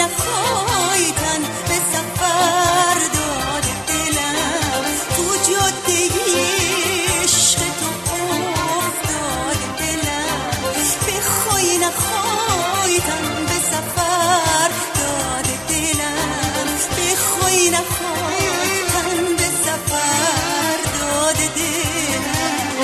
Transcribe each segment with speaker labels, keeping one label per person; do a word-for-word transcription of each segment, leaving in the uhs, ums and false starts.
Speaker 1: نخوای تن به سفر داد دلم، تو جاده عشق تو افتاد دلم، بخوای نخوای تن به سفر داد دلم، بخوای نخوای تن به سفر داد دلم.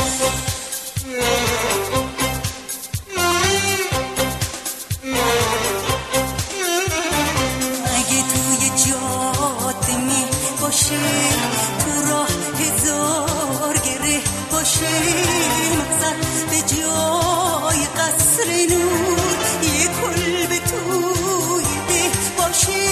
Speaker 1: تو راه هزار گره باشه، مقصد به جای قصر نور یه کلبه توی ده باشه،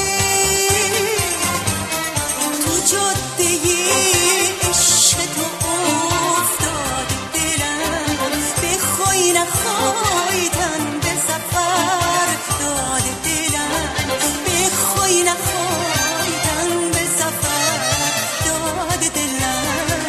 Speaker 1: تو جاده عشق تو افتاد دلم، بخوای نخوای تن به سفر داد دلم، بخوای نخوای تن به سفر داد دلم.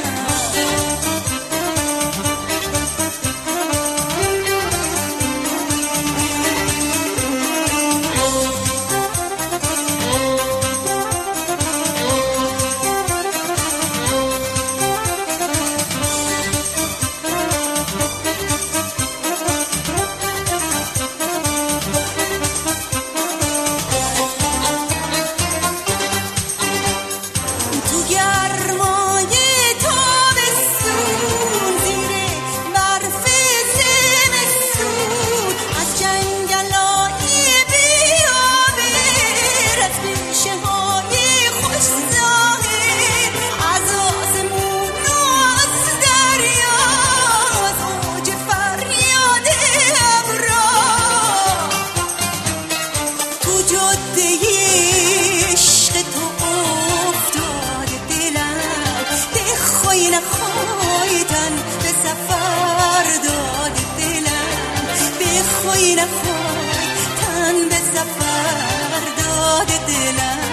Speaker 1: نخوای تن به سفر داد دلم، بخوای نخوای تن به سفر داد دلم.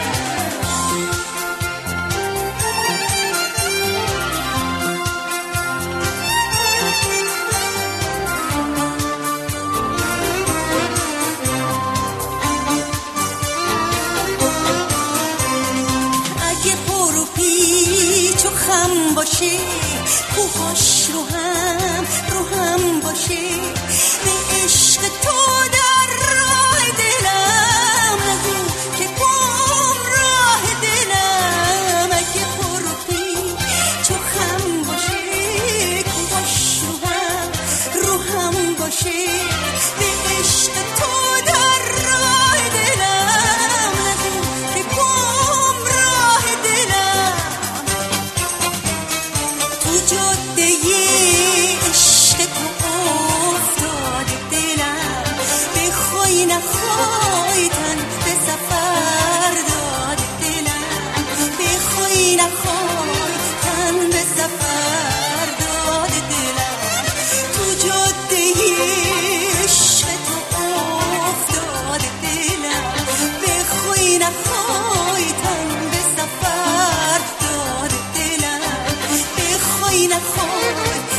Speaker 1: اگه پر و پیچ و خم باشه، کوهاش رو هم رو هم باشه، به عشق تو در راه دلم نگو که گم راه دلم. اگه پر و پیچ و خم باشه، کوهاش رو هم رو هم باشه، به عشق تو در راه دلم نگو که گم راه دلم. تو جاده عشق تو افتاد دلم، بخوای نخوای تن به سفر داد دلم، بخوای نخوای تن به سفر داد دلم. تو جاده عشق تو افتاد دلم، بخوای نخوای تن به سفر داد دلم، بخوای نخوای